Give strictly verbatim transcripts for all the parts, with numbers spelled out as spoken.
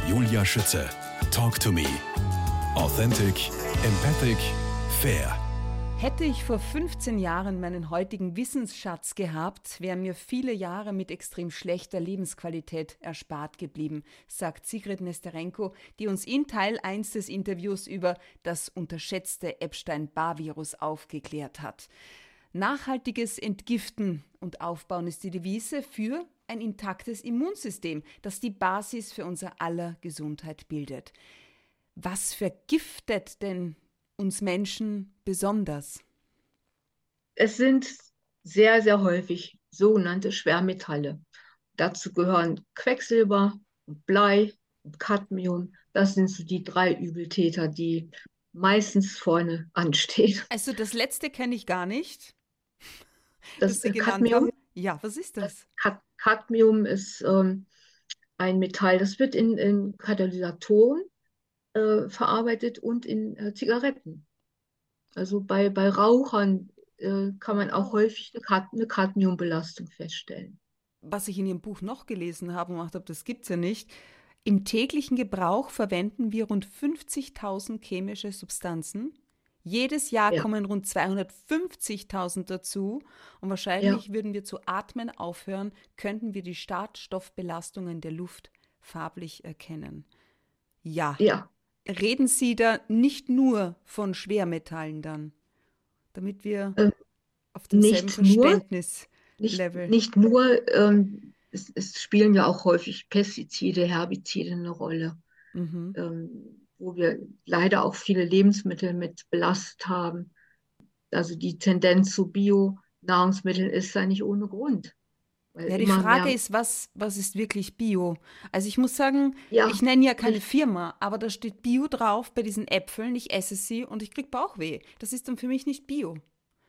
Julia Schütze. Talk to me. Authentic, empathic, fair. Hätte ich vor fünfzehn Jahren meinen heutigen Wissensschatz gehabt, wären mir viele Jahre mit extrem schlechter Lebensqualität erspart geblieben, sagt Sigrid Nesterenko, die uns in Teil eins des Interviews über das unterschätzte Epstein-Barr-Virus aufgeklärt hat. Nachhaltiges Entgiften und Aufbauen ist die Devise für ein intaktes Immunsystem, das die Basis für unser aller Gesundheit bildet. Was vergiftet denn uns Menschen besonders? Es sind sehr, sehr häufig sogenannte Schwermetalle. Dazu gehören Quecksilber, und Blei und Cadmium. Das sind so die drei Übeltäter, die meistens vorne anstehen. Also das letzte kenne ich gar nicht. Das, das Sie genannt Cadmium, haben. Ja, was ist das? das Cadmium ist ähm, ein Metall, das wird in, in Katalysatoren äh, verarbeitet und in äh, Zigaretten. Also bei, bei Rauchern äh, kann man auch häufig eine, Cad eine Cadmiumbelastung feststellen. Was ich in Ihrem Buch noch gelesen habe und gedacht habe, das gibt es ja nicht. Im täglichen Gebrauch verwenden wir rund fünfzigtausend chemische Substanzen. Jedes Jahr Ja. kommen rund zweihundertfünfzigtausend dazu. Und wahrscheinlich Ja. würden wir zu atmen aufhören, könnten wir die Schadstoffbelastungen der Luft farblich erkennen. Ja. Ja. Reden Sie da nicht nur von Schwermetallen dann, damit wir Ähm, auf demselben nicht nur, Verständnislevel... nicht, nicht nur, ähm, es, es spielen ja auch häufig Pestizide, Herbizide eine Rolle, Mhm. ähm, wo wir leider auch viele Lebensmittel mit belastet haben. Also die Tendenz zu Bio-Nahrungsmitteln ist ja nicht ohne Grund. Weil Ja, die immer Frage mehr, ist, was, was ist wirklich Bio? Also ich muss sagen, ja, ich nenne ja keine richtig. Firma, aber da steht Bio drauf bei diesen Äpfeln, ich esse sie und ich kriege Bauchweh. Das ist dann für mich nicht Bio.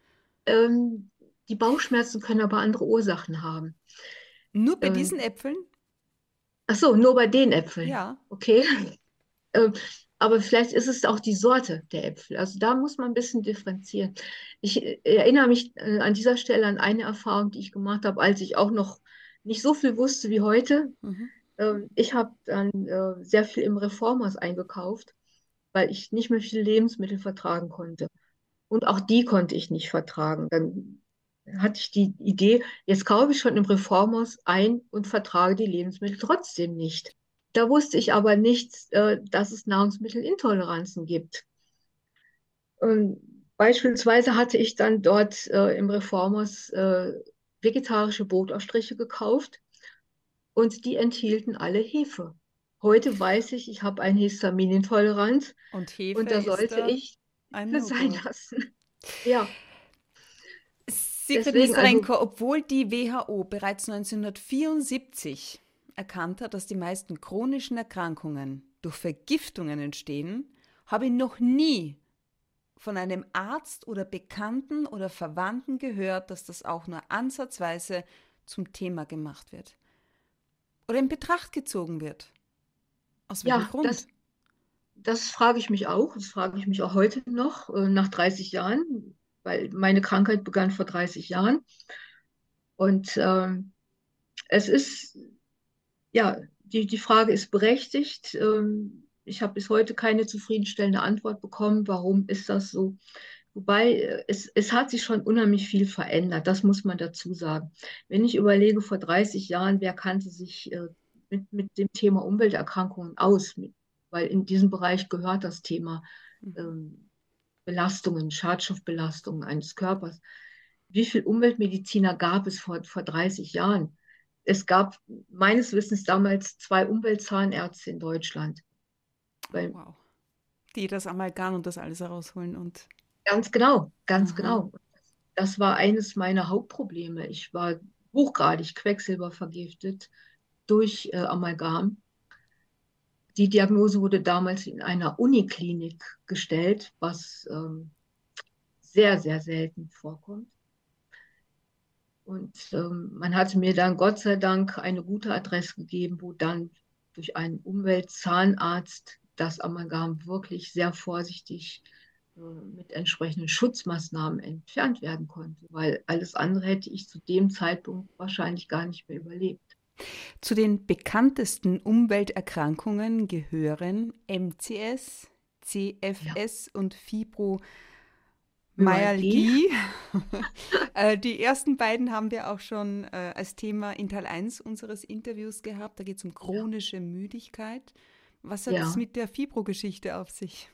Ähm, die Bauchschmerzen können aber andere Ursachen haben. Nur bei diesen Ähm, Äpfeln? ach so, nur bei den Äpfeln. Ja. Okay. Ähm, aber vielleicht ist es auch die Sorte der Äpfel. Also da muss man ein bisschen differenzieren. Ich äh, erinnere mich äh, an dieser Stelle an eine Erfahrung, die ich gemacht habe, als ich auch noch nicht so viel wusste wie heute. Mhm. Ähm, ich habe dann äh, sehr viel im Reformhaus eingekauft, weil ich nicht mehr viele Lebensmittel vertragen konnte. Und auch die konnte ich nicht vertragen. Dann hatte ich die Idee, jetzt kaufe ich schon im Reformhaus ein und vertrage die Lebensmittel trotzdem nicht. Da wusste ich aber nicht, äh, dass es Nahrungsmittelintoleranzen gibt. Und beispielsweise hatte ich dann dort äh, im Reformhaus äh, vegetarische Brotaufstriche gekauft und die enthielten alle Hefe. Heute weiß ich, ich habe eine Histaminintoleranz Und und Hefe da ist sollte da ich ein Hefe sein No-Go. lassen. Ja, Sigrid deswegen, also, Nesterenko, obwohl die W H O bereits neunzehnhundertvierundsiebzig erkannt hat, dass die meisten chronischen Erkrankungen durch Vergiftungen entstehen, habe ich noch nie von einem Arzt oder Bekannten oder Verwandten gehört, dass das auch nur ansatzweise zum Thema gemacht wird oder in Betracht gezogen wird. Aus welchem ja, Grund? das, das frage ich mich auch. Das frage ich mich auch heute noch, äh, nach dreißig Jahren, weil meine Krankheit begann vor dreißig Jahren. Und ähm, es ist, ja, die, die Frage ist berechtigt. Ähm, ich habe bis heute keine zufriedenstellende Antwort bekommen. Warum ist das so? Wobei äh, es, es hat sich schon unheimlich viel verändert, das muss man dazu sagen. Wenn ich überlege, vor dreißig Jahren, wer kannte sich äh, mit, mit dem Thema Umwelterkrankungen aus? Mit, weil in diesem Bereich gehört das Thema Mhm. ähm, Belastungen, Schadstoffbelastungen eines Körpers. Wie viele Umweltmediziner gab es vor, vor dreißig Jahren? Es gab meines Wissens damals zwei Umweltzahnärzte in Deutschland. Oh, Weil, wow. Die das Amalgam und das alles herausholen und... ganz genau, ganz Aha. genau. Das war eines meiner Hauptprobleme. Ich war hochgradig quecksilbervergiftet durch äh, Amalgam. Die Diagnose wurde damals in einer Uniklinik gestellt, was ähm, sehr, sehr selten vorkommt. Und ähm, man hatte mir dann Gott sei Dank eine gute Adresse gegeben, wo dann durch einen Umweltzahnarzt das Amalgam wirklich sehr vorsichtig äh, mit entsprechenden Schutzmaßnahmen entfernt werden konnte, weil alles andere hätte ich zu dem Zeitpunkt wahrscheinlich gar nicht mehr überlebt. Zu den bekanntesten Umwelterkrankungen gehören M C S, Ja, C F S und Fibromyalgie. Myalgie. Äh, Die ersten beiden haben wir auch schon äh, als Thema in Teil eins unseres Interviews gehabt. Da geht es um Ja, chronische Müdigkeit. Was hat es ja. mit der Fibro-Geschichte auf sich?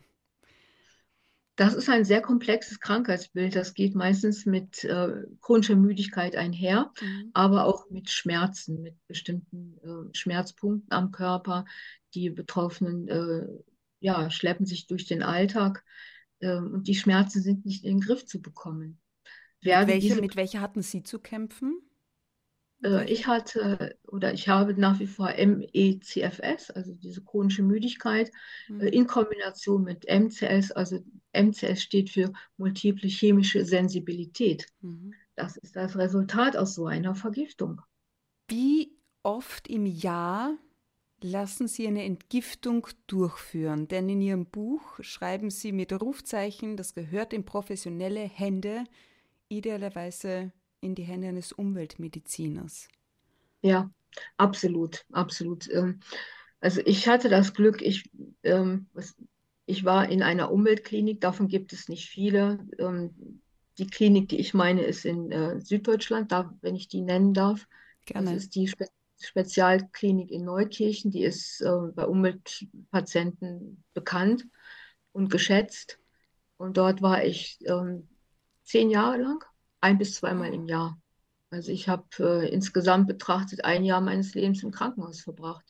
Das ist ein sehr komplexes Krankheitsbild. Das geht meistens mit äh, chronischer Müdigkeit einher, Mhm. aber auch mit Schmerzen, mit bestimmten äh, Schmerzpunkten am Körper. Die Betroffenen äh, ja, schleppen sich durch den Alltag äh, und die Schmerzen sind nicht in den Griff zu bekommen. Mit Werden welcher, diese mit welcher hatten Sie zu kämpfen? Mit Äh, welcher? Ich hatte oder ich habe nach wie vor M E C F S, also diese chronische Müdigkeit, äh, Mhm. in Kombination mit M C S. Also M C S steht für multiple chemische Sensibilität. Mhm. Das ist das Resultat aus so einer Vergiftung. Wie oft im Jahr lassen Sie eine Entgiftung durchführen? Denn in Ihrem Buch schreiben Sie mit Rufzeichen, das gehört in professionelle Hände, idealerweise in die Hände eines Umweltmediziners. Ja, absolut, absolut. Ähm, Also ich hatte das Glück, ich, ähm, was- ich war in einer Umweltklinik, davon gibt es nicht viele. Ähm, Die Klinik, die ich meine, ist in äh, Süddeutschland, da, wenn ich die nennen darf. Das Gerne. ist die Spe Spezialklinik in Neukirchen, die ist äh, bei Umweltpatienten bekannt und geschätzt. Und dort war ich ähm, zehn Jahre lang, ein bis zweimal Oh, im Jahr. Also ich habe äh, insgesamt betrachtet ein Jahr meines Lebens im Krankenhaus verbracht.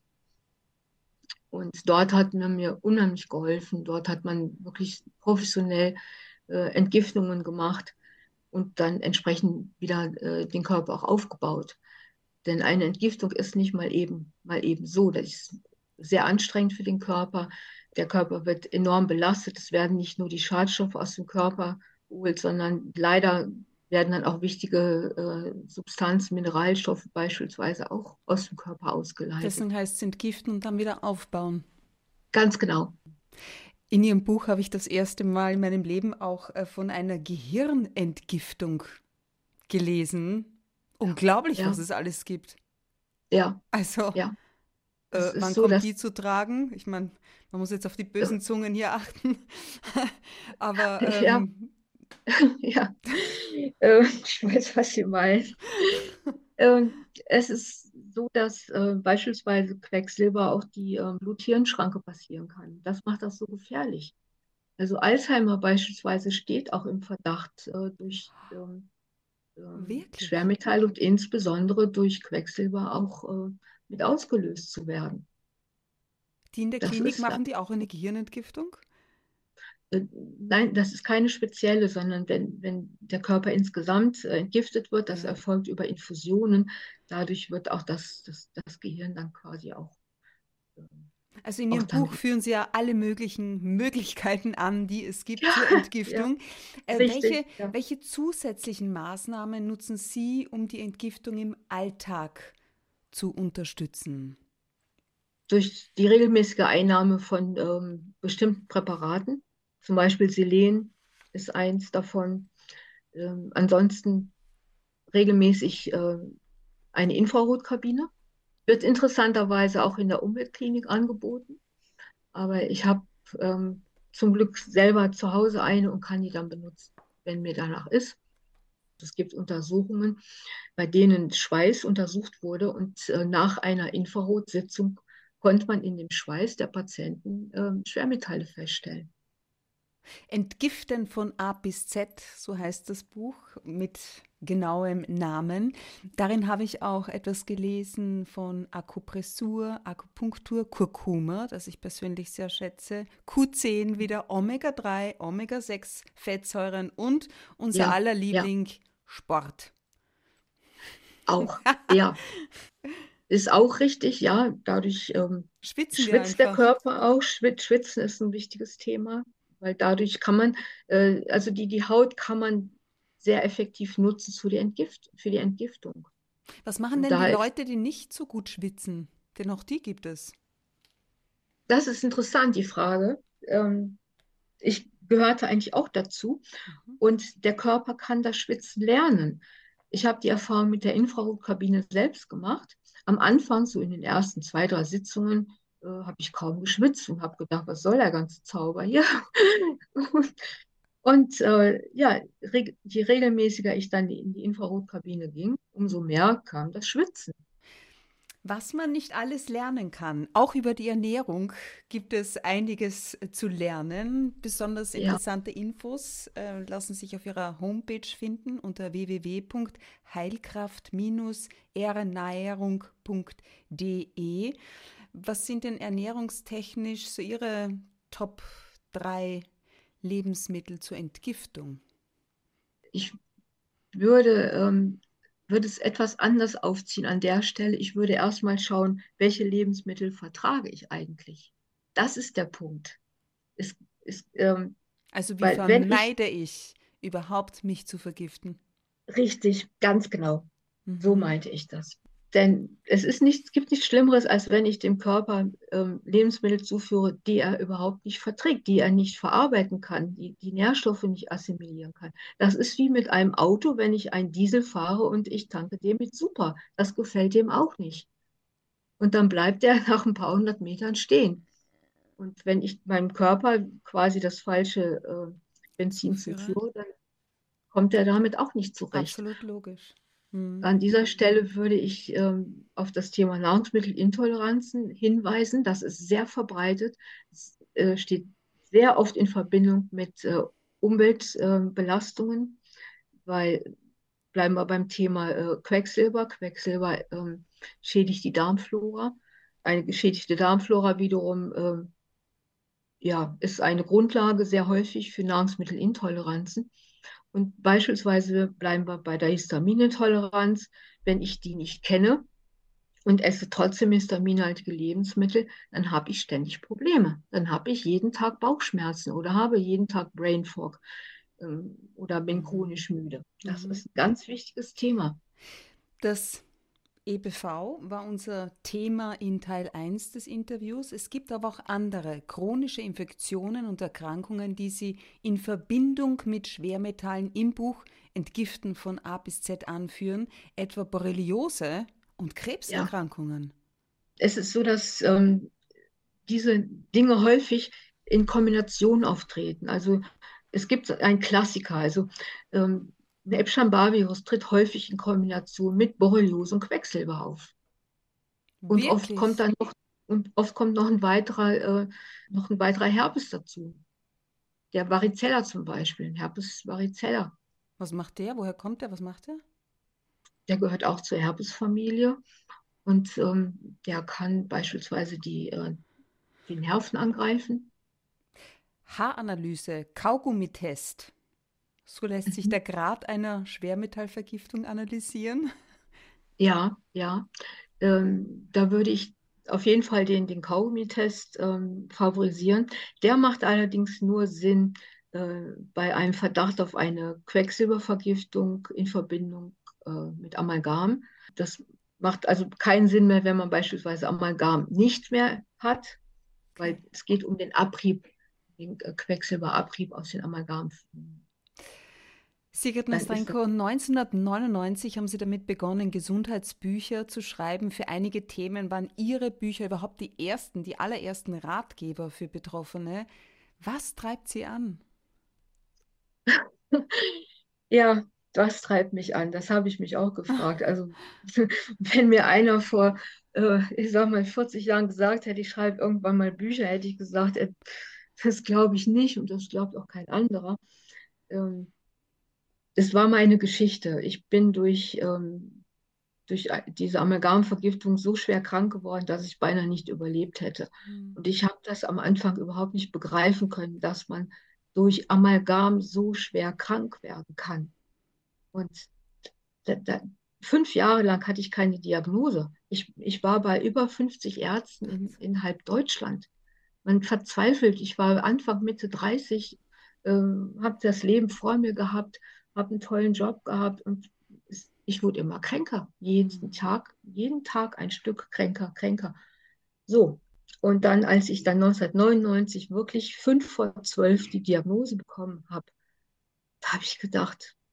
Und dort hat man mir unheimlich geholfen. Dort hat man wirklich professionell äh, Entgiftungen gemacht und dann entsprechend wieder äh, den Körper auch aufgebaut. Denn eine Entgiftung ist nicht mal eben, mal eben so. Das ist sehr anstrengend für den Körper. Der Körper wird enorm belastet. Es werden nicht nur die Schadstoffe aus dem Körper geholt, sondern leider werden dann auch wichtige äh, Substanzen, Mineralstoffe beispielsweise auch aus dem Körper ausgeleitet. deswegen heißt es entgiften und dann wieder aufbauen. Ganz genau. In Ihrem Buch habe ich das erste Mal in meinem Leben auch äh, von einer Gehirnentgiftung gelesen. Ja, Unglaublich, was ja, es alles gibt. ja, Also, ja. Es äh, ist wann so, kommt dass, die zu tragen? Ich meine, man muss jetzt auf die äh, bösen Zungen hier achten. Aber ja, ähm, ja, äh, ich weiß, was Sie meinen. Ähm, es ist so, dass äh, beispielsweise Quecksilber auch die ähm, Blut-Hirn-Schranke passieren kann. Das macht das so gefährlich. Also Alzheimer beispielsweise steht auch im Verdacht äh, durch ähm, ähm, wirklich, Schwermetalle und insbesondere durch Quecksilber auch äh, mit ausgelöst zu werden. die in der Das Klinik ist machen die auch eine Gehirnentgiftung? Äh, Nein, das ist keine spezielle, sondern wenn, wenn der Körper insgesamt äh, entgiftet wird, das Ja. erfolgt über Infusionen. Dadurch wird auch das, das, das Gehirn dann quasi auch, ähm, Also in auch Ihrem dann Buch wieder. führen Sie ja alle möglichen Möglichkeiten an, die es gibt Ja, zur ja, Entgiftung. Äh, welche, richtig. Ja. welche zusätzlichen Maßnahmen nutzen Sie, um die Entgiftung im Alltag zu unterstützen? Durch die regelmäßige Einnahme von ähm, bestimmten Präparaten, zum Beispiel Selen ist eins davon. Ähm, ansonsten regelmäßig äh, eine Infrarotkabine. Wird interessanterweise auch in der Umweltklinik angeboten. Aber ich habe ähm, zum Glück selber zu Hause eine und kann die dann benutzen, wenn mir danach ist. Es gibt Untersuchungen, bei denen Schweiß untersucht wurde und äh, nach einer Infrarotsitzung konnte man in dem Schweiß der Patienten ähm, Schwermetalle feststellen. Entgiften von A bis Z, so heißt das Buch mit genauem Namen. Darin habe ich auch etwas gelesen von Akupressur, Akupunktur, Kurkuma, das ich persönlich sehr schätze, Q zehn wieder, Omega drei, Omega sechs Fettsäuren und unser Ja, aller ja, Liebling Sport. auch. Ja, ist auch richtig. Ja, dadurch ähm, Schwitzen wir schwitzt der einfach. Körper auch. Schwit Schwitzen ist ein wichtiges Thema, weil dadurch kann man, äh, also die, die Haut kann man sehr effektiv nutzen zu der Entgift für die Entgiftung. Was machen Und denn die da ist, Leute, die nicht so gut schwitzen? Denn auch die gibt es. das ist interessant, die Frage. Ähm, ich gehörte eigentlich auch dazu. Mhm. Und der Körper kann das Schwitzen lernen. Ich habe die Erfahrung mit der Infrarotkabine selbst gemacht. am Anfang, so in den ersten zwei, drei Sitzungen, äh, habe ich kaum geschwitzt und habe gedacht, was soll der ganze Zauber hier? Und, und äh, ja, reg je regelmäßiger ich dann in die Infrarotkabine ging, umso mehr kam das Schwitzen. Was man nicht alles lernen kann. Auch über die Ernährung gibt es einiges äh, zu lernen. Besonders Ja, interessante Infos äh, lassen sich auf ihrer Homepage finden unter w w w punkt heilkraft ernährung punkt d e. Was sind denn ernährungstechnisch so Ihre Top drei Lebensmittel zur Entgiftung? ich würde, ähm, würde es etwas anders aufziehen an der Stelle. Ich würde erstmal schauen, welche Lebensmittel vertrage ich eigentlich. Das ist der Punkt. Es, es, ähm, Also wie weil wenn ich vermeide ich überhaupt mich zu vergiften? richtig, ganz genau, so Mhm. meinte ich das. Denn es ist nicht, es gibt nichts Schlimmeres, als wenn ich dem Körper ähm, Lebensmittel zuführe, die er überhaupt nicht verträgt, die er nicht verarbeiten kann, die die Nährstoffe nicht assimilieren kann. Das ist wie mit einem Auto, wenn ich einen Diesel fahre und ich tanke dem mit Super. Das gefällt dem auch nicht. Und dann bleibt er nach ein paar hundert Metern stehen. Und wenn ich meinem Körper quasi das falsche äh, Benzin Zuführer? zuführe, dann kommt er damit auch nicht zurecht. Absolut logisch. Mhm. An dieser Stelle würde ich ähm, auf das Thema Nahrungsmittelintoleranzen hinweisen. Das ist sehr verbreitet. Es äh, steht sehr oft in Verbindung mit äh, Umweltbelastungen, weil bleiben wir beim Thema äh, Quecksilber. Quecksilber ähm, schädigt die Darmflora. Eine geschädigte Darmflora wiederum ähm, ja, ist eine Grundlage sehr häufig für Nahrungsmittelintoleranzen. Und beispielsweise bleiben wir bei der Histaminintoleranz. Wenn ich die nicht kenne und esse trotzdem histaminhaltige Lebensmittel, dann habe ich ständig Probleme. Dann habe ich jeden Tag Bauchschmerzen oder habe jeden Tag Brain Fog ähm, oder bin Mhm. chronisch müde. Das Mhm. ist ein ganz wichtiges Thema. Das E B V war unser Thema in Teil eins des Interviews. Es gibt aber auch andere chronische Infektionen und Erkrankungen, die Sie in Verbindung mit Schwermetallen im Buch Entgiften von A bis Z anführen, etwa Borreliose und Ja, Krebserkrankungen. es ist so, dass ähm, diese Dinge häufig in Kombination auftreten. Also es gibt einen Klassiker, also ähm, ein Epstein-Barr-Virus tritt häufig in Kombination mit Borreliose und Quecksilber auf. Und oft kommt Wirklich? dann noch, und oft kommt noch ein weiterer, äh, noch ein weiterer Herpes dazu. Der Varicella zum Beispiel, Herpes varicella, Was macht der? Woher kommt der? Was macht er? der gehört auch zur Herpesfamilie und ähm, der kann beispielsweise die, äh, die Nerven angreifen. Haaranalyse, Kaugummitest. So lässt sich Mhm. der Grad einer Schwermetallvergiftung analysieren. Ja, ja. Ähm, da würde ich auf jeden Fall den, den Kaugummi-Test ähm, favorisieren. Der macht allerdings nur Sinn äh, bei einem Verdacht auf eine Quecksilbervergiftung in Verbindung äh, mit Amalgam. Das macht also keinen Sinn mehr, wenn man beispielsweise Amalgam nicht mehr hat, Okay. weil es geht um den Abrieb, den äh, Quecksilberabrieb aus den Amalgam. Sigrid Dann ist das, Nastrenko, neunzehnhundertneunundneunzig haben Sie damit begonnen, Gesundheitsbücher zu schreiben. Für einige Themen waren Ihre Bücher überhaupt die ersten, die allerersten Ratgeber für Betroffene. Was treibt Sie an? ja, das treibt mich an. Das habe ich mich auch gefragt. Also, wenn mir einer vor, äh, ich sag mal, vierzig Jahren gesagt hätte, ich schreibe irgendwann mal Bücher, hätte ich gesagt, äh, das glaube ich nicht und das glaubt auch kein anderer. Ähm, Es war meine Geschichte. Ich bin durch, ähm, durch diese Amalgamvergiftung so schwer krank geworden, dass ich beinahe nicht überlebt hätte. Hm. Und ich habe das am Anfang überhaupt nicht begreifen können, dass man durch Amalgam so schwer krank werden kann. Und da, da, fünf Jahre lang hatte ich keine Diagnose. Ich, ich war bei über fünfzig Ärzten in, in halb Deutschland. Man verzweifelt. Ich war Anfang, Mitte dreißig, äh, habe das Leben vor mir gehabt, habe einen tollen Job gehabt und es, ich wurde immer kränker. Jeden Hm. Tag, jeden Tag ein Stück kränker, kränker. So. Und dann, als ich dann neunzehnhundertneunundneunzig wirklich fünf vor zwölf die Diagnose bekommen habe, da habe ich gedacht,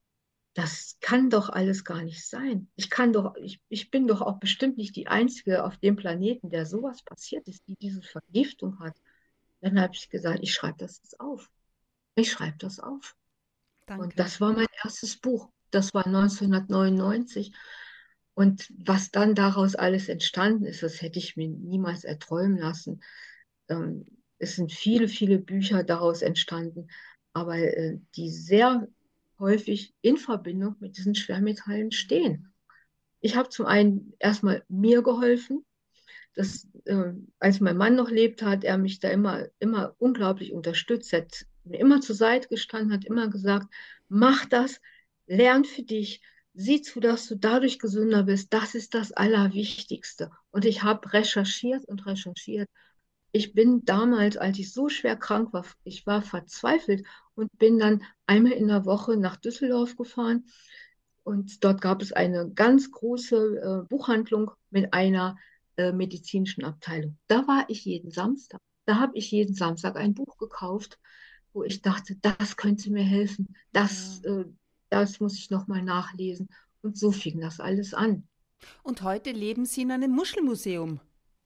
das kann doch alles gar nicht sein. Ich kann doch, ich, ich bin doch auch bestimmt nicht die Einzige auf dem Planeten, der sowas passiert ist, die diese Vergiftung hat. Dann habe ich gesagt, ich schreibe das jetzt auf. Ich schreibe das auf. Und Danke. das war mein erstes Buch. Das war neunzehnhundertneunundneunzig. Und was dann daraus alles entstanden ist, das hätte ich mir niemals erträumen lassen. Ähm, es sind viele, viele Bücher daraus entstanden, aber äh, die sehr häufig in Verbindung mit diesen Schwermetallen stehen. Ich habe zum einen erstmal mir geholfen, dass, äh, als mein Mann noch lebt, hat er mich da immer, immer unglaublich unterstützt, hat mir immer zur Seite gestanden, hat immer gesagt, mach das, lern für dich, sieh zu, dass du dadurch gesünder bist, das ist das Allerwichtigste. Und ich habe recherchiert und recherchiert. Ich bin damals, als ich so schwer krank war, ich war verzweifelt und bin dann einmal in der Woche nach Düsseldorf gefahren. Und dort gab es eine ganz große äh, Buchhandlung mit einer äh, medizinischen Abteilung. Da war ich jeden Samstag. Da habe ich jeden Samstag ein Buch gekauft, wo ich dachte, das könnte mir helfen. Das, Ja. äh, das muss ich nochmal nachlesen. Und so fing das alles an. Und heute leben Sie in einem Muschelmuseum.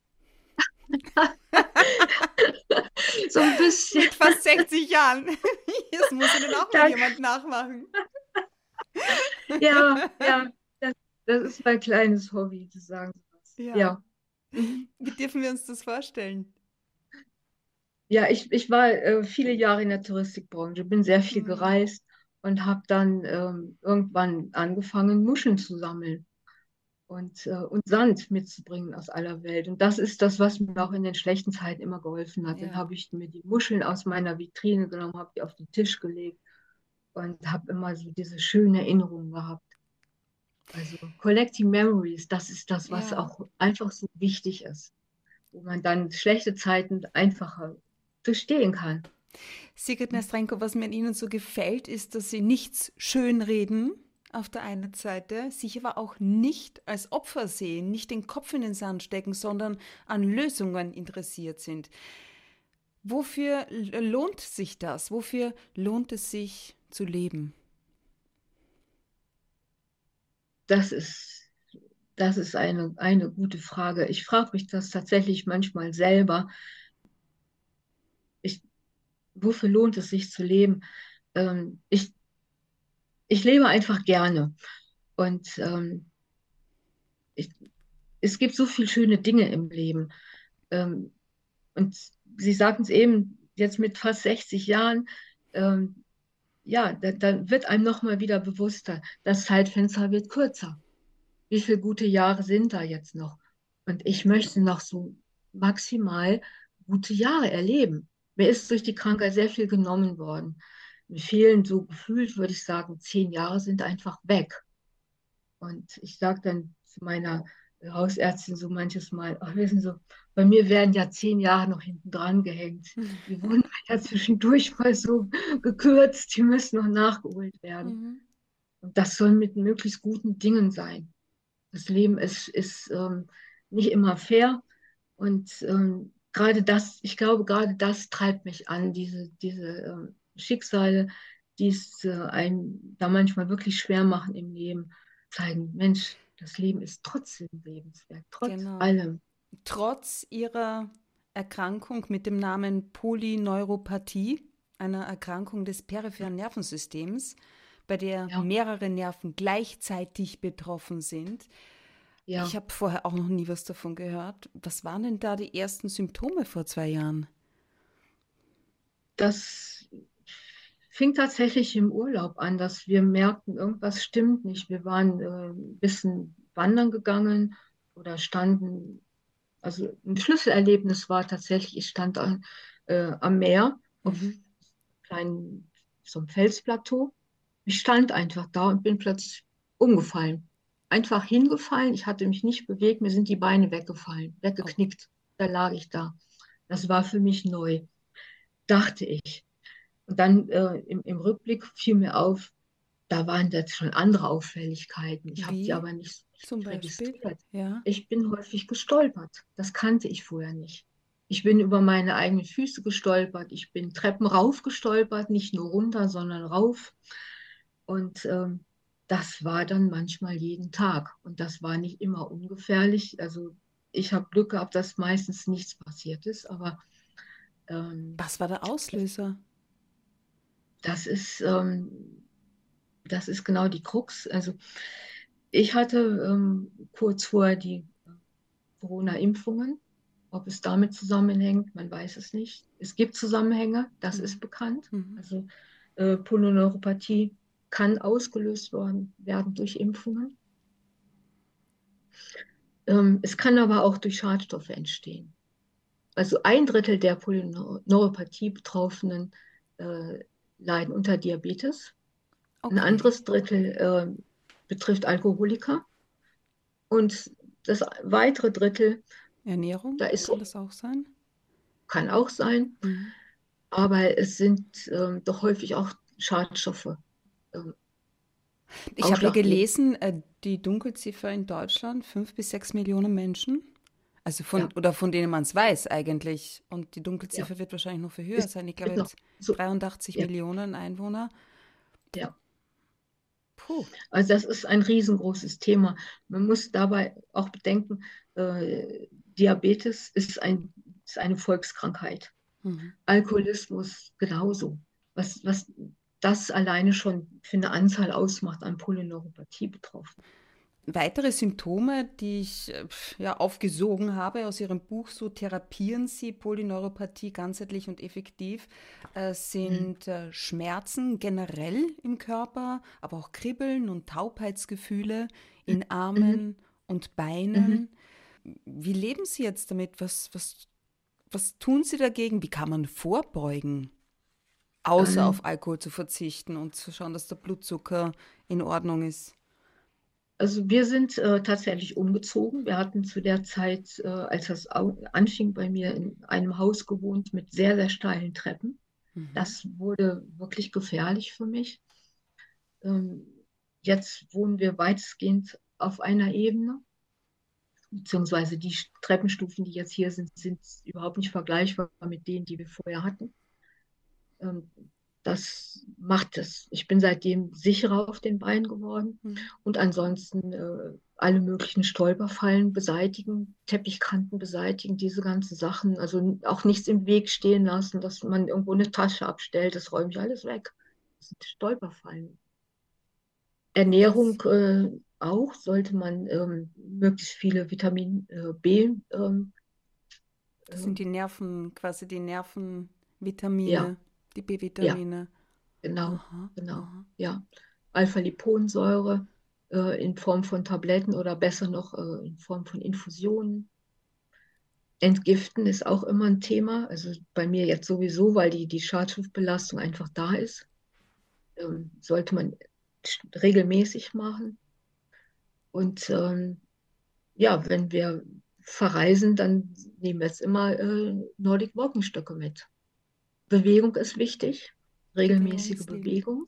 So ein bisschen. Mit fast sechzig Jahren. Das muss Ihnen auch mal Da, jemand nachmachen. ja, ja, das, das ist mein kleines Hobby, zu sagen sowas. Ja. Ja. Mhm. Wie dürfen wir uns das vorstellen? Ja, ich, ich war äh, viele Jahre in der Touristikbranche, bin sehr viel Hm. gereist und habe dann ähm, irgendwann angefangen, Muscheln zu sammeln und, äh, und Sand mitzubringen aus aller Welt. Und das ist das, was mir auch in den schlechten Zeiten immer geholfen hat. Dann Ja. habe ich mir die Muscheln aus meiner Vitrine genommen, habe die auf den Tisch gelegt und habe immer so diese schönen Erinnerungen gehabt. Also Collecting Memories, das ist das, was Ja. auch einfach so wichtig ist, wo man dann schlechte Zeiten einfacher durchstehen kann. Sigrid Nastrenko, was mir an Ihnen so gefällt, ist, dass Sie nichts schönreden auf der einen Seite, sich aber auch nicht als Opfer sehen, nicht den Kopf in den Sand stecken, sondern an Lösungen interessiert sind. Wofür lohnt sich das? Wofür lohnt es sich zu leben? Das ist, das ist eine, eine gute Frage. Ich frage mich das tatsächlich manchmal selber. Ich, wofür lohnt es sich zu leben? Ähm, ich, ich lebe einfach gerne. Und ähm, ich, es gibt so viele schöne Dinge im Leben. Ähm, und Sie sagten es eben, jetzt mit fast sechzig Jahren, ähm, ja, da, da wird einem nochmal wieder bewusster, das Zeitfenster wird kürzer. Wie viele gute Jahre sind da jetzt noch? Und ich möchte noch so maximal gute Jahre erleben. Mir ist durch die Krankheit sehr viel genommen worden. Mit vielen so gefühlt, würde ich sagen, zehn Jahre sind einfach weg. Und ich sage dann zu meiner Hausärztin so manches Mal, ach, wissen Sie, bei mir werden ja zehn Jahre noch hinten dran gehängt. Die wurden ja zwischendurch mal so gekürzt, die müssen noch nachgeholt werden. Mhm. Und das soll mit möglichst guten Dingen sein. Das Leben ist, ist ähm, nicht immer fair. Und ähm, gerade das, ich glaube, gerade das treibt mich an, diese, diese ähm, Schicksale, die es äh, einem da manchmal wirklich schwer machen im Leben, zeigen, Mensch, das Leben ist trotzdem lebenswert, trotz Genau. allem. Trotz ihrer Erkrankung mit dem Namen Polyneuropathie, einer Erkrankung des peripheren Nervensystems, bei der Ja, mehrere Nerven gleichzeitig betroffen sind. Ich ja, habe vorher auch noch nie was davon gehört. Was waren denn da die ersten Symptome vor zwei Jahren? das fing tatsächlich im Urlaub an, dass wir merkten, irgendwas stimmt nicht. Wir waren äh, ein bisschen wandern gegangen oder standen. Also ein Schlüsselerlebnis war tatsächlich, ich stand an, äh, am Meer auf Mhm. kleinen, so einem Felsplateau. Ich stand einfach da und bin plötzlich umgefallen. Einfach hingefallen. Ich hatte mich nicht bewegt, mir sind die Beine weggefallen, Oh, weggeknickt. Da lag ich da. Das war für mich neu, dachte ich. Und dann äh, im, im Rückblick fiel mir auf, da waren jetzt schon andere Auffälligkeiten. Ich habe die wie aber nicht zum richtig Beispiel? registriert. Ja. Ich bin häufig gestolpert. Das kannte ich vorher nicht. Ich bin über meine eigenen Füße gestolpert. Ich bin Treppen rauf gestolpert, nicht nur runter, sondern rauf. Und ähm, das war dann manchmal jeden Tag. Und das war nicht immer ungefährlich. Also ich habe Glück gehabt, dass meistens nichts passiert ist, aber ähm, Was war der Auslöser? das ist, ähm, das ist genau die Krux. Also ich hatte ähm, kurz vorher die Corona-Impfungen. Ob es damit zusammenhängt, man weiß es nicht. Es gibt Zusammenhänge, das ist Mhm. bekannt. Mhm. Also äh, Polyneuropathie kann ausgelöst worden, werden durch Impfungen. Ähm, es kann aber auch durch Schadstoffe entstehen. Also ein Drittel der Polyneuropathie-Betroffenen äh, leiden unter Diabetes. Ein Okay. anderes Drittel äh, betrifft Alkoholiker. Und das weitere Drittel, Ernährung, da ist kann so, das auch sein? kann auch sein, Mhm. aber es sind ähm, doch häufig auch Schadstoffe ähm, Ich habe ja ausschlaggebend. gelesen, äh, die Dunkelziffer in Deutschland, fünf bis sechs Millionen Menschen. Also von, Ja, oder von denen man es weiß eigentlich. Und die ja. Dunkelziffer wird wahrscheinlich noch viel höher Ist, sein. Ich glaube ist noch jetzt so. dreiundachtzig Ja, Millionen Einwohner. ja. Puh. Also das ist ein riesengroßes Thema. Man muss dabei auch bedenken, äh, Diabetes ist ein, ist eine Volkskrankheit. Mhm. Alkoholismus genauso. Was, was das alleine schon für eine Anzahl ausmacht an Polyneuropathie betroffen. Weitere Symptome, die ich äh, pf, ja, aufgesogen habe aus Ihrem Buch, so therapieren Sie Polyneuropathie ganzheitlich und effektiv, äh, Mhm. sind äh, Schmerzen generell im Körper, aber auch Kribbeln und Taubheitsgefühle in Mhm. Armen und Mhm. Beinen. Wie leben Sie jetzt damit? Was, was, was tun Sie dagegen? Wie kann man vorbeugen, außer Ähm, auf Alkohol zu verzichten und zu schauen, dass der Blutzucker in Ordnung ist? also wir sind äh, tatsächlich umgezogen. Wir hatten zu der Zeit, äh, als das au- anfing, bei mir in einem Haus gewohnt mit sehr, sehr steilen Treppen. Mhm. Das wurde wirklich gefährlich für mich. Ähm, Jetzt wohnen wir weitestgehend auf einer Ebene, beziehungsweise die Treppenstufen, die jetzt hier sind, sind überhaupt nicht vergleichbar mit denen, die wir vorher hatten. Ähm, Das macht es. Ich bin seitdem sicherer auf den Beinen geworden Mhm. und ansonsten äh, alle möglichen Stolperfallen beseitigen, Teppichkanten beseitigen, diese ganzen Sachen. Also auch nichts im Weg stehen lassen, dass man irgendwo eine Tasche abstellt, das räume ich alles weg. Das sind Stolperfallen. Das Ernährung äh, auch, sollte man ähm, möglichst viele Vitamin äh, B, ähm, Das sind die ähm, Nerven, quasi die ja, Nervenvitamine, die ja, B-Vitamine. genau, Aha, genau, aha. ja. Alpha-Liponsäure äh, in Form von Tabletten oder besser noch äh, in Form von Infusionen. Entgiften ist auch immer ein Thema, also bei mir jetzt sowieso, weil die, die Schadstoffbelastung einfach da ist. Ähm, sollte man regelmäßig machen. Und ähm, ja, wenn wir verreisen, dann nehmen wir jetzt immer äh, Nordic Walking Stöcke mit. Bewegung ist wichtig, Bewegung regelmäßige ist Leben. Bewegung,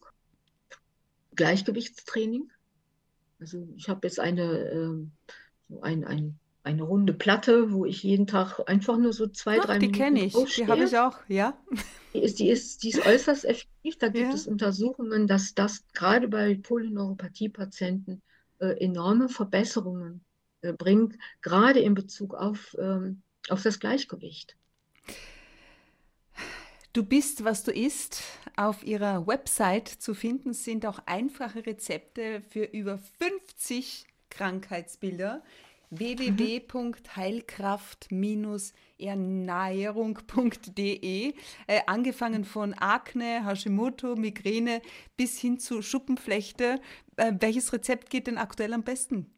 Gleichgewichtstraining. Also ich habe jetzt eine, ähm, so ein, ein, eine runde Platte, wo ich jeden Tag einfach nur so zwei, Ach, drei die Minuten kenne ich. Die habe draufstehe. ich auch, ja. Die ist, die ist, die ist äußerst effektiv. Da gibt Ja. es Untersuchungen, dass das gerade bei Polyneuropathie-Patienten äh, enorme Verbesserungen äh, bringt, gerade in Bezug auf, ähm, auf das Gleichgewicht. Du bist, was du isst. Auf ihrer Website zu finden sind auch einfache Rezepte für über fünfzig Krankheitsbilder. Mhm. w w w punkt heilkraft ernährung punkt d e, äh, angefangen von Akne, Hashimoto, Migräne bis hin zu Schuppenflechte. Äh, welches Rezept geht denn aktuell am besten?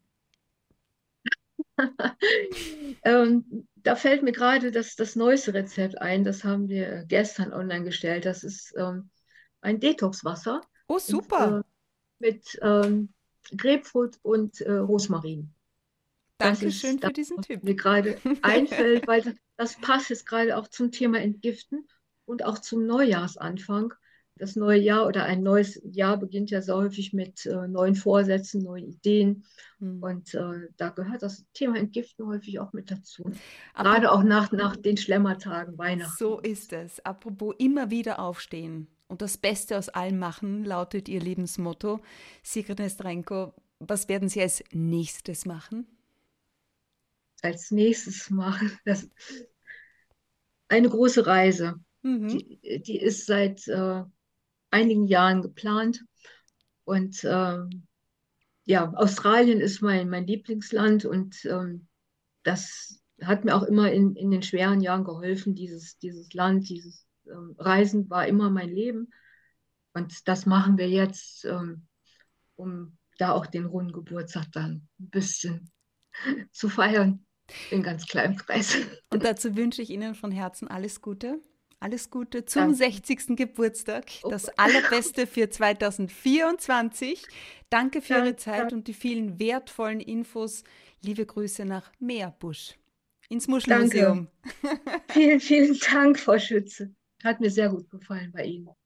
Ähm, da fällt mir gerade das, das neueste Rezept ein. Das haben wir gestern online gestellt. Das ist ähm, ein Detoxwasser Oh, in, super. äh, mit ähm, Grapefruit und äh, Rosmarin. Das Dankeschön ist das, für diesen was Tipp. mir gerade einfällt, weil das, das passt jetzt gerade auch zum Thema Entgiften und auch zum Neujahrsanfang. Das neue Jahr oder ein neues Jahr beginnt ja sehr häufig mit äh, neuen Vorsätzen, neuen Ideen. Hm. Und äh, da gehört das Thema Entgiften häufig auch mit dazu. Gerade Apropos, auch nach, nach den Schlemmertagen, Weihnachten so und ist es. Apropos immer wieder aufstehen. und das Beste aus allem machen, lautet Ihr Lebensmotto. Sigrid Nesterenko, was werden Sie als nächstes machen? Als nächstes machen, das eine große Reise. Mhm. Die, die ist seit äh, einigen Jahren geplant. Und ähm, ja, Australien ist mein, mein Lieblingsland und ähm, das hat mir auch immer in, in den schweren Jahren geholfen. Dieses, dieses Land, dieses ähm, Reisen war immer mein Leben. Und das machen wir jetzt, ähm, um da auch den runden Geburtstag dann ein bisschen zu feiern, in ganz kleinem Kreis. Und dazu wünsche ich Ihnen von Herzen alles Gute. Alles Gute zum Danke. sechzigsten Geburtstag. Oh Das Gott. Allerbeste für zweitausendvierundzwanzig. Danke für Ihre Danke, Zeit danke, und die vielen wertvollen Infos. Liebe Grüße nach Meerbusch ins danke. Muschelmuseum. Vielen, vielen Dank, Frau Schütze. Hat mir sehr gut gefallen bei Ihnen.